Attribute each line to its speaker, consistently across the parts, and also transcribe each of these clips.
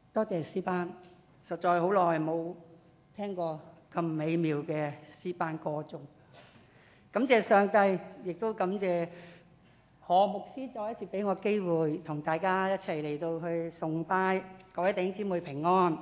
Speaker 1: 多謝詩班，實在好耐冇聽過咁美妙嘅詩班歌頌。感謝上帝，亦都感謝何牧師再一次俾我機會同大家一齊嚟到去崇拜。各位弟兄姊妹平安，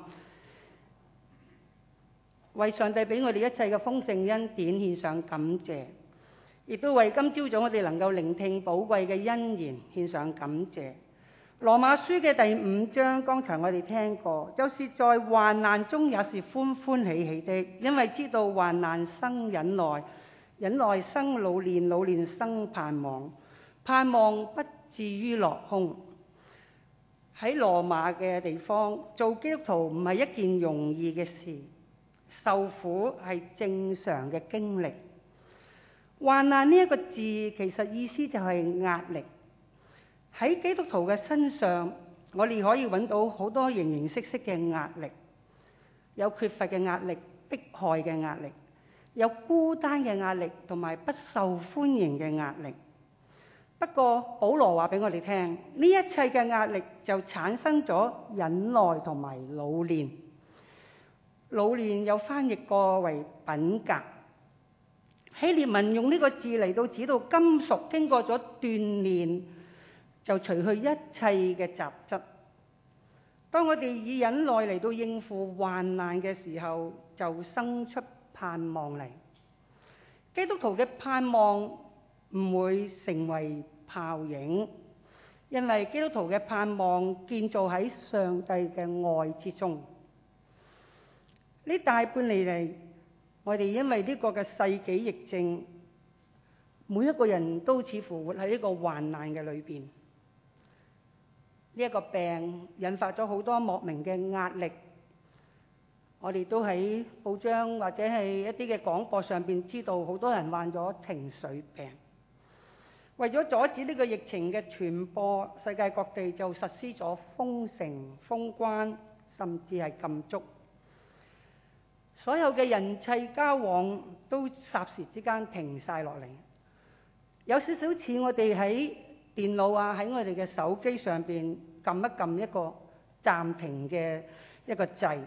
Speaker 1: 為上帝俾我哋一切嘅豐盛恩典獻上感謝，亦都為今朝早我哋能夠聆聽寶貴嘅恩言獻上感謝。羅馬書嘅第5章，剛才我哋聽過，就是在患難中也是歡歡喜喜的，因為知道患難生忍耐，忍耐生老練，老練生盼望，盼望不至於落空。喺羅馬嘅地方做基督徒唔係一件容易嘅事，受苦係正常嘅經歷。患難呢一個字其實意思就係壓力。喺基督徒嘅身上，我哋可以揾到好多形形色色嘅壓力，有缺乏嘅壓力、迫害嘅壓力，有孤單嘅壓力，同埋不受歡迎嘅壓力。不過保羅話俾我哋聽，呢一切嘅壓力就產生咗忍耐同埋老練。老練有翻譯過為品格。希臘文用呢個字嚟到指到金屬經過咗鍛鍊，就除去一切嘅雜質。當我哋以忍耐嚟到應付患難嘅時候，就生出盼望嚟。基督徒嘅盼望唔會成為泡影，因為基督徒嘅盼望建造喺上帝嘅愛之中。呢大半年嚟，我哋因為呢個嘅世紀疫症，每一個人都似乎活喺呢個患難嘅裏邊。呢一個病引發咗好多莫名嘅壓力，我哋都喺報章或者係一啲嘅廣播上邊知道，好多人患咗情緒病。為咗阻止呢個疫情嘅傳播，世界各地就實施咗封城、封關，甚至係禁足。所有嘅人際交往都霎時之間停晒落嚟，有少少似我哋喺電腦啊，喺我哋嘅手機上邊撳一撳一個暫停嘅一個掣。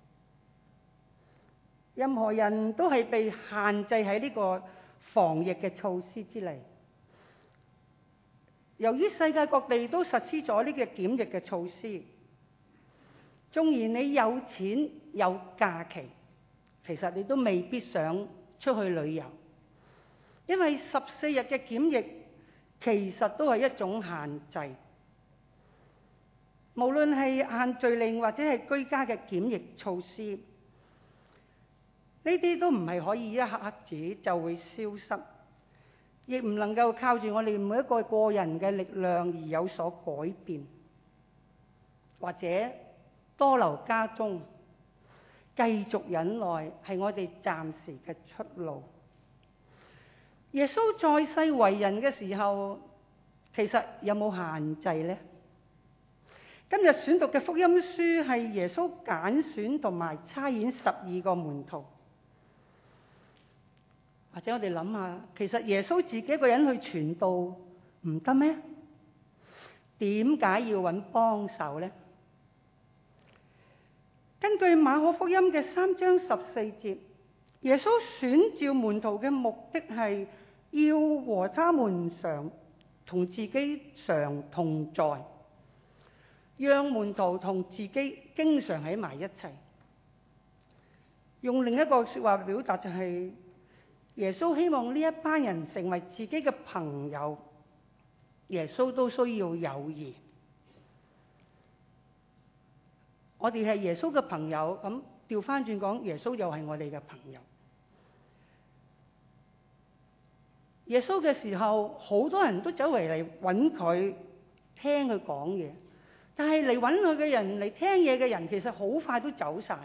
Speaker 1: 任何人都係被限制喺呢個防疫嘅措施之內。由於世界各地都實施咗呢個檢疫嘅措施，縱然你有錢有假期，其實你都未必想出去旅遊，因為14日嘅檢疫其實都係一種限制。無論係限聚令或者係居家嘅檢疫措施，呢啲都唔係可以一刻子就會消失，亦唔能夠靠住我哋每一個個人嘅力量而有所改變，或者多留家中繼續忍耐係我哋暫時嘅出路。耶穌在世為人嘅時候，其實有冇限制呢？今日選讀嘅福音書係耶穌揀選同埋差遣12個門徒。或者我哋諗下，其實耶穌自己一個人去傳道唔得咩？點解要揾幫手呢？根據馬可福音嘅3章14節，耶穌選召門徒嘅目的係要和他們同自己常同在，讓門徒同自己經常喺埋一齊。用另一個說話表達就係，耶穌希望呢一班人成為自己嘅朋友。耶穌都需要友誼。我哋係耶穌嘅朋友，咁調翻轉講，耶穌又係我哋嘅朋友。耶穌嘅時候，好多人都走嚟揾佢，聽佢講嘢。但係嚟揾佢嘅人，嚟聽嘢嘅人，其實好快都走晒。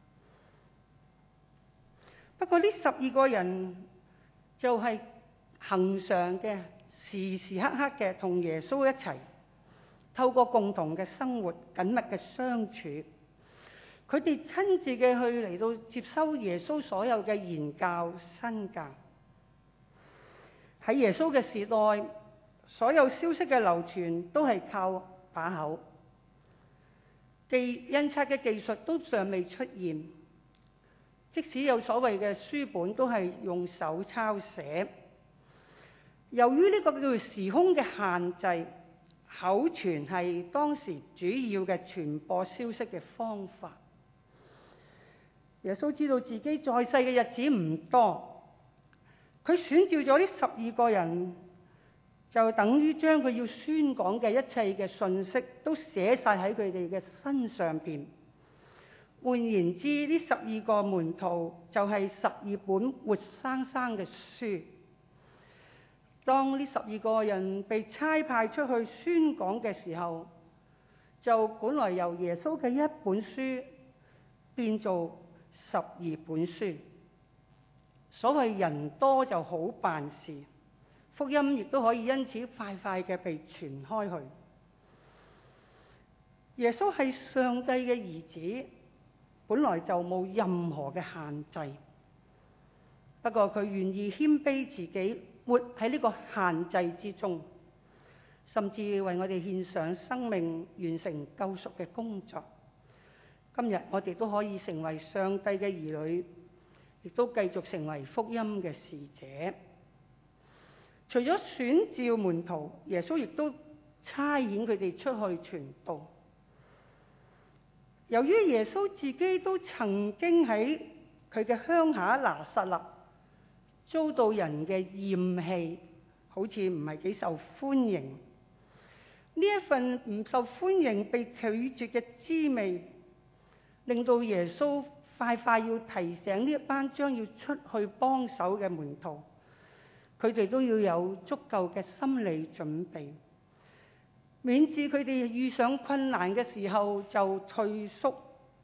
Speaker 1: 不過呢12個人就係恆常嘅、時時刻刻嘅同耶穌一齊，透過共同嘅生活、緊密嘅相處，佢哋親自嘅去嚟到接收耶穌所有嘅言教、身教。喺耶穌嘅時代，所有消息嘅流傳都係靠把口。 印刷嘅技術都尚未出現，即使有所謂嘅書本，都係用手抄寫。由於呢個叫做時空嘅限制，口傳係當時主要嘅傳播消息嘅方法。耶穌知道自己在世嘅日子唔多，佢選召咗呢12個人，就等於將佢要宣講嘅一切嘅信息都寫晒喺佢哋嘅身上邊。換言之，呢12個門徒就係12本活生生嘅書。當呢12個人被差派出去宣講嘅時候，就本來由耶穌嘅一本書變做12本書。所謂人多就好辦事，福音亦都可以因此快快嘅被傳開去。耶穌係上帝嘅兒子，本來就冇任何嘅限制。不過佢願意謙卑自己，活喺呢個限制之中，甚至為我哋獻上生命，完成救贖嘅工作。今日我哋都可以成為上帝嘅兒女，亦都繼續成為福音嘅使者。除咗選召門徒，耶穌亦都差遣佢哋出去傳道。由於耶穌自己都曾經喺佢嘅鄉下拿撒勒遭到人嘅厭棄，好似唔係幾受歡迎。呢一份唔受歡迎、被拒絕嘅滋味，令到耶穌快快要提醒呢一班將要出去幫手嘅門徒，佢哋都要有足夠嘅心理準備，免致佢哋遇上困難嘅時候就退縮。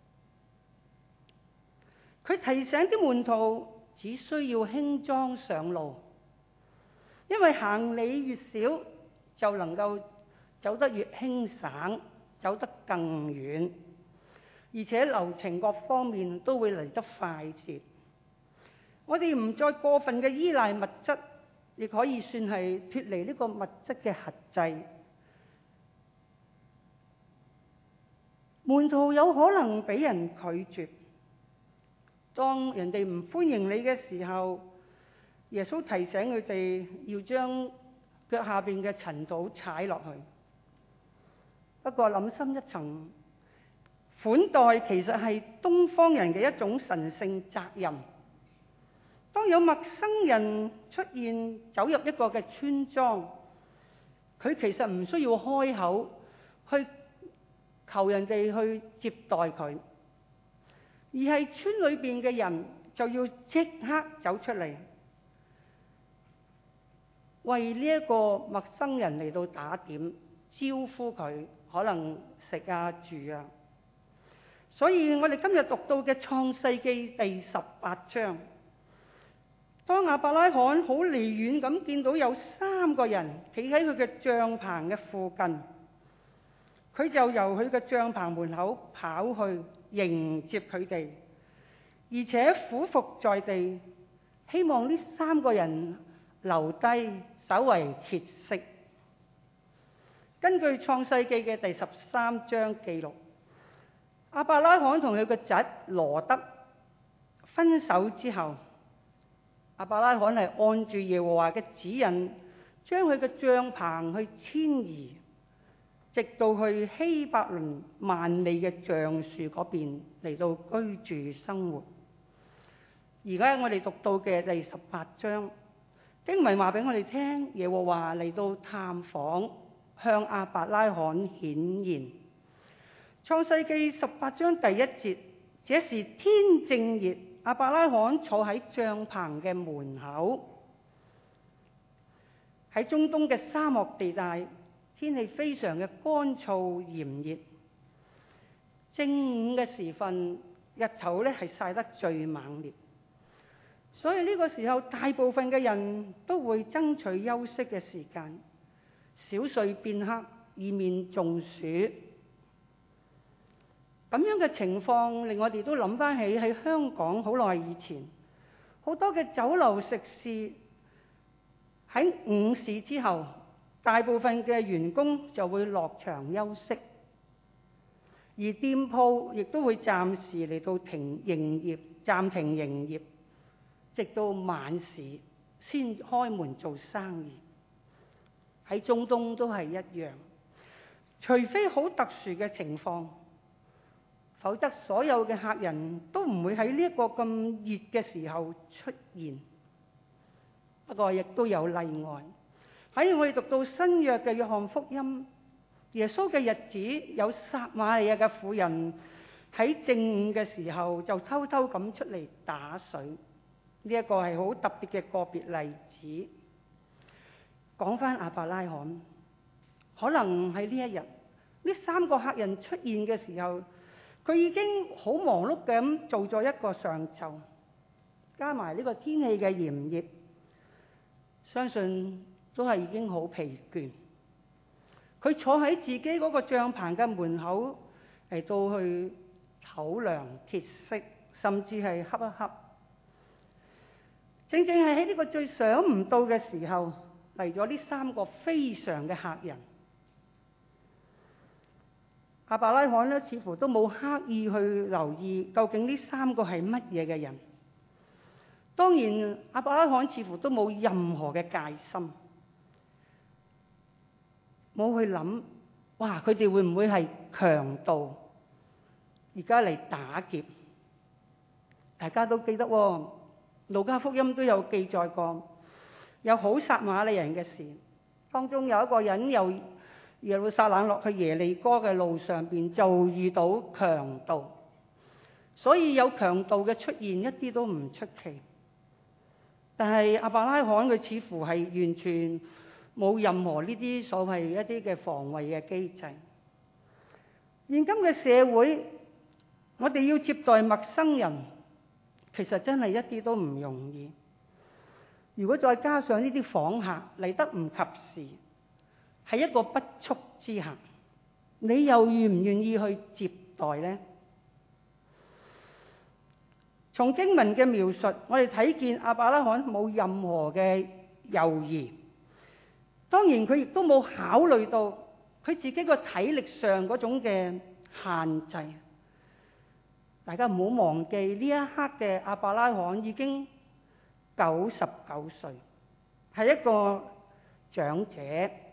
Speaker 1: 佢提醒啲門徒只需要輕裝上路，因為行李越少，就能夠走得越輕省，走得更遠，而且流程各方面都會嚟得快捷。我哋唔再過分嘅依賴物質，亦可以算係脫離呢個物質嘅轄制。門徒有可能俾人拒絕，當人哋唔歡迎你嘅時候，耶穌提醒佢哋要將腳下邊嘅塵土踩落去。不過諗深一層，款待其實係東方人嘅一種神聖責任。當有陌生人出現，走入一個嘅村莊，佢其實唔需要開口去求人哋去接待佢，而係村裏邊嘅人就要即刻走出嚟，為呢一個陌生人嚟到打點，招呼佢，可能食啊住啊。所以我哋今日讀到嘅創世記第18章，當亞伯拉罕好離遠咁見到有3個人企喺佢嘅帳篷嘅附近，佢就由佢嘅帳篷門口跑去迎接佢哋，而且俯伏在地，希望呢3個人留低稍為歇息。根據創世記嘅第13章記錄，亞伯拉罕同佢個侄羅德分手之後，亞伯拉罕係按住耶和華嘅指引，將佢嘅帳篷去遷移，直到去希伯倫萬里嘅橡樹嗰邊嚟到居住生活。而家我哋讀到嘅第18章經文話俾我哋聽，耶和華嚟到探訪，向亞伯拉罕顯現。創世記18章第1節，這時天正熱，亞伯拉罕坐喺帳篷嘅門口。喺中東嘅沙漠地帶，天氣非常嘅乾燥炎熱。正午嘅時分，日頭咧係曬得最猛烈，所以呢個時候大部分嘅人都會爭取休息嘅時間，小睡片刻，以免中暑。咁樣嘅情況令我哋都諗翻起喺香港好耐以前，好多嘅酒樓食肆喺午市之後，大部分嘅員工就會落場休息。 而店鋪亦都會暫時嚟到暫停營業，直到晚市先開門做生意。喺中東都係一樣，除非好特殊嘅情況，否則所有嘅客人都唔會喺呢一個咁熱嘅時候出現。不過亦都有例外，喺我哋讀到新約嘅約翰福音，耶穌嘅日子，有撒瑪利亞嘅婦人喺正午嘅時候就偷偷咁出嚟打水，呢一個係好特別嘅個別例子。講返亞伯拉罕，可能喺呢一日，呢3個客人出現嘅時候，佢已經好忙碌嘅咁做咗一個上晝，加埋呢個天氣嘅炎熱，相信都係已經好疲倦。佢坐喺自己嗰個帳篷嘅門口嚟到去唞涼歇息，甚至係瞌一瞌。正正係喺呢個最想唔到嘅時候，嚟咗呢3個非常嘅客人。亞伯拉罕似乎都冇刻意去留意究竟呢3個係乜嘢嘅人。當然，亞伯拉罕似乎都冇任何嘅戒心，冇去諗，哇！佢哋會唔會係強盜？而家嚟打劫？大家都記得喎，路加福音都有記載過，有好撒瑪利人嘅事。當中有一個人由耶路撒冷落去耶利哥嘅路上邊，就遇到強盜，所以有強盜嘅出現一啲都唔出奇。但係亞伯拉罕佢似乎係完全冇任何呢啲所謂一啲嘅防衛嘅機制。現今嘅社會，我哋要接待陌生人，其實真係一啲都唔容易。如果再加上呢啲訪客嚟得唔及時，係一個不速之客，你又願唔願意去接待呢？從經文嘅描述，我哋睇見亞伯拉罕冇任何嘅猶豫，當然佢亦都冇考慮到佢自己個體力上嗰種嘅限制。大家唔好忘記呢一刻嘅亞伯拉罕已經99歲，係一個長者。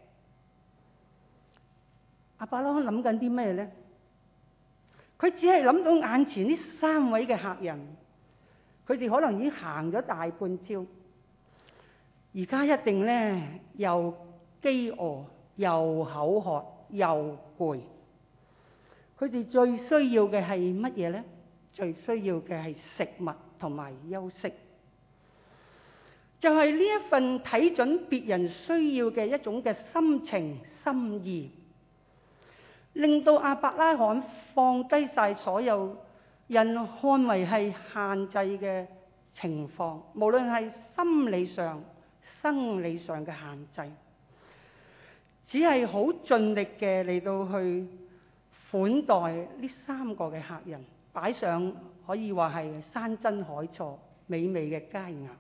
Speaker 1: 亞伯拉罕諗緊啲咩呢？佢只係諗到眼前呢3位嘅客人，佢哋可能已經行咗大半朝，而家一定咧又飢餓又口渴又攰。佢哋最需要嘅係乜嘢呢？最需要嘅係食物同埋休息，就係呢一份睇準別人需要嘅一種嘅心情心意，令到亞伯拉罕放低晒所有人看為係限制嘅情況，無論係心理上、生理上嘅限制，只係好盡力嘅嚟到去款待呢3個嘅客人，擺上可以話係山珍海錯、美味嘅佳肴。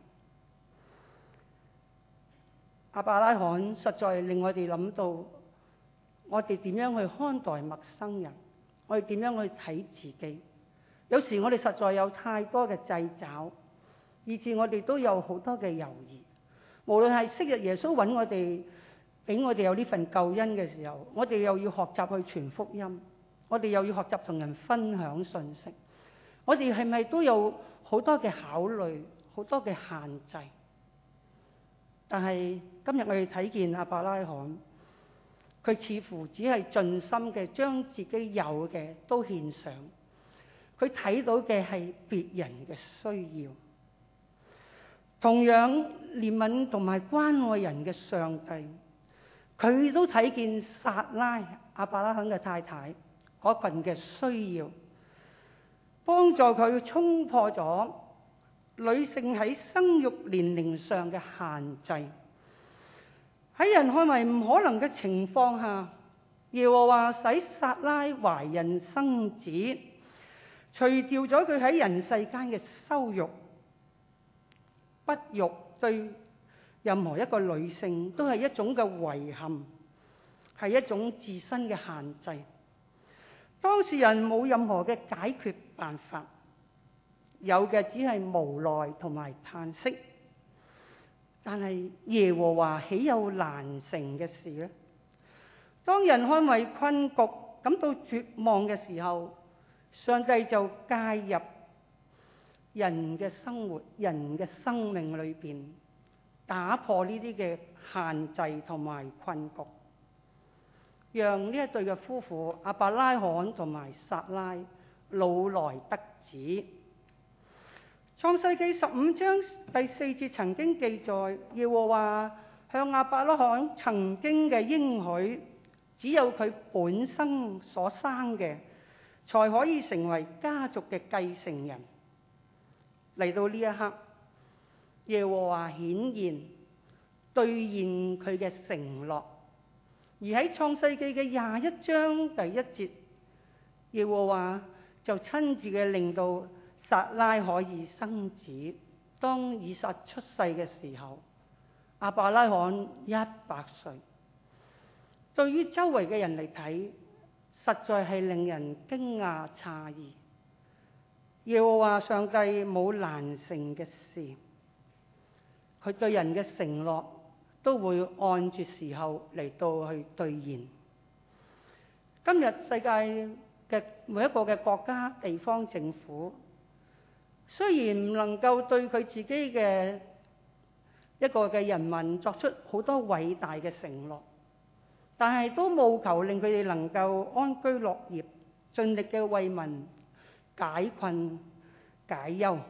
Speaker 1: 亞伯拉罕實在令我哋諗到，我哋點樣去看待陌生人，我哋點樣去睇自己。有時我哋實在有太多嘅掣肘，以致我哋都有好多嘅猶豫。無論係昔日耶穌揾我哋，俾我哋有呢份救恩嘅時候，我哋又要學習去傳福音，我哋又要學習同人分享信息。我哋係咪都有好多嘅考慮，好多嘅限制？但係今日我哋睇見亞伯拉罕，佢似乎只係盡心嘅將自己有嘅都獻上。佢睇到嘅係別人嘅需要，同樣憐憫同埋關愛人嘅上帝，佢都睇見撒拉亞伯拉罕嘅太太嗰份嘅需要，幫助佢衝破咗女性喺生育年齡上嘅限制。喺人看為唔可能嘅情況下，耶和華使撒拉懷孕生子，除掉咗佢喺人世間嘅羞辱。不育對任何一個女性都係一種嘅遺憾，係一種自身嘅限制。 當事人冇任何嘅解決辦法，有嘅只係無奈同埋嘆息。但係耶和華豈有難成嘅事呢？當人看為困局，感到絕望嘅時候，上帝就介入人嘅生活、人嘅生命裏邊，打破呢啲嘅限制同埋困局，讓呢一對嘅夫婦亞伯拉罕同埋撒拉老來得子。創世記15章第4節曾經記載，耶和華向亞伯拉罕曾經嘅應許，只有佢本身所生嘅才可以成為家族嘅繼承人。嚟到呢一刻，耶和華顯現兌現佢嘅承諾，而喺創世記嘅21章第1節，耶和華就親自嘅令到撒拉可以生子。當以撒出世嘅時候，亞伯拉罕100歲。對於周圍嘅人嚟睇，實在係令人驚訝詫異。耶和華上帝冇難成嘅事，佢對人嘅承諾都會按住時候嚟到去兌現。今日世界嘅每一個嘅國家、地方政府，雖然唔能夠對佢自己嘅一個嘅人民作出好多偉大嘅承諾，但係都務求令佢哋能夠安居樂業，盡力嘅為民解困解憂。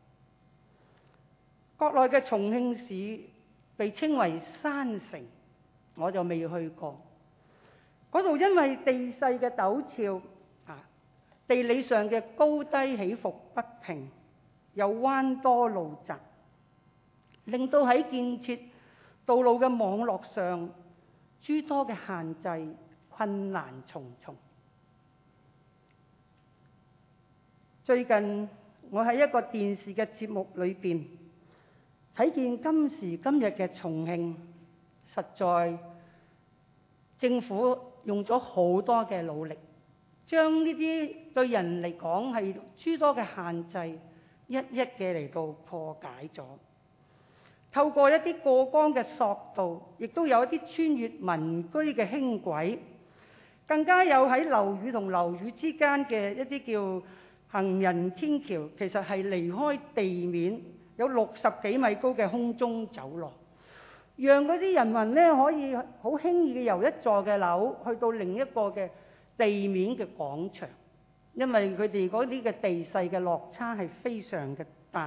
Speaker 1: 國內嘅重慶市被稱為山城，我就未去過。嗰度因為地勢嘅陡峭，地理上嘅高低起伏不平，有彎多路窄，令到喺建設道路嘅網絡上諸多嘅限制，困難重重。最近我喺一個電視嘅節目裏邊睇見今時今日嘅重慶，實在政府用咗好多嘅努力，將呢啲對人嚟講係諸多嘅限制一一嘅嚟到破解咗。透過一啲過江嘅索道，亦都有一啲穿越民居嘅輕軌，更加有喺樓宇同樓宇之間嘅一啲叫行人天橋，其實係離開地面有60幾米高嘅空中走廊，讓嗰啲人民咧可以好輕易嘅由一座嘅樓去到另一個嘅地面嘅廣場，因為佢哋嗰啲嘅地勢嘅落差係非常嘅大。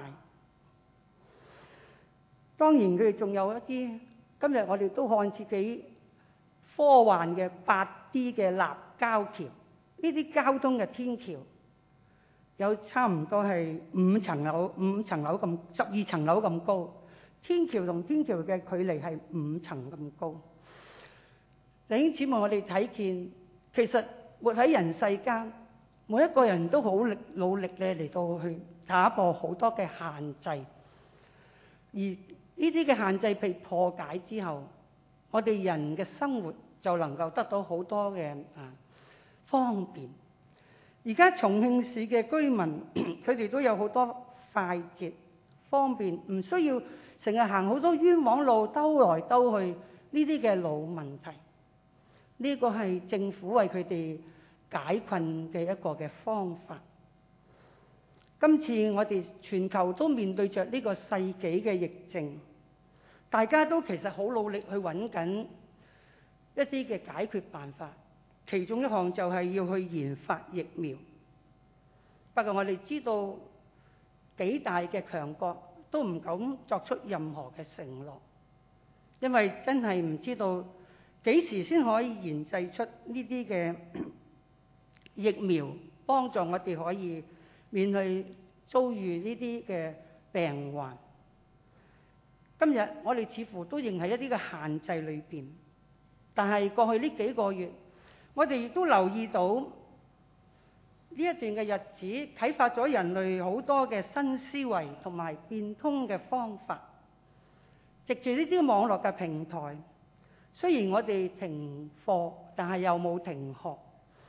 Speaker 1: 當然佢哋仲有一啲今日我哋都看似幾科幻嘅8D 嘅立交橋，呢啲交通嘅天橋有差唔多係5層樓咁，12層樓咁高。天橋同天橋嘅距離係5層咁高。弟兄姊妹，我哋睇見其實活喺人世間，每一個人都好努力咧嚟到去打破好多嘅限制，而呢啲嘅限制被破解之後，我哋人嘅生活就能夠得到好多嘅方便。而家重慶市嘅居民，佢哋都有好多快捷方便，唔需要成日行好多冤枉路，兜來兜去呢啲嘅老問題。呢個係政府為佢哋解困嘅一個嘅方法。今次我哋全球都面對着呢個世紀嘅疫症，大家都其實好努力去揾緊一啲嘅解決辦法。其中一項就係要去研發疫苗。不過我哋知道幾大嘅強國都唔敢作出任何嘅承諾，因為真係唔知道幾時先可以研製出呢啲嘅疫苗，幫助我哋可以免去遭遇呢啲嘅病患。今日我哋似乎都仍喺一啲嘅限制裏邊，但係過去呢幾個月，我哋亦都留意到呢一段嘅日子，啟發咗人類好多嘅新思維同埋變通嘅方法。藉住呢啲網絡嘅平台，雖然我哋停課，但係又冇停學。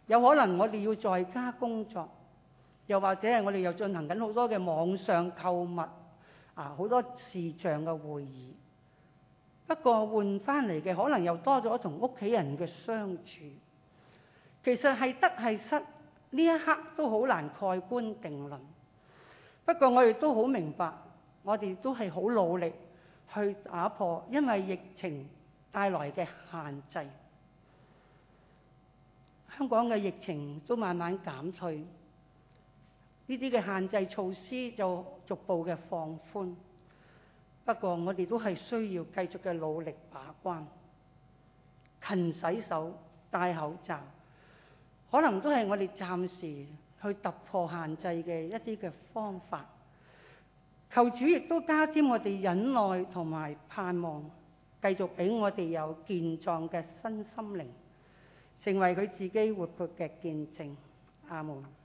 Speaker 1: 有可能我哋要在家工作，又或者係我哋又進行緊好多嘅網上購物好多視像嘅會議。不過換翻嚟嘅可能又多咗同屋企人嘅相處。其實係得係失，呢一刻都好難蓋棺定論。不過我哋都好明白，我哋都係好努力去打破因為疫情帶來嘅限制。香港嘅疫情都慢慢減退，呢啲嘅限制措施就逐步嘅放寬。不過我哋都係需要繼續嘅努力把關，勤洗手、戴口罩，可能都係我哋暫時去突破限制嘅一啲嘅方法。求主亦都加添我哋忍耐同埋盼望，繼續俾我哋有健壯嘅身心靈，成為佢自己活潑嘅見證。阿門。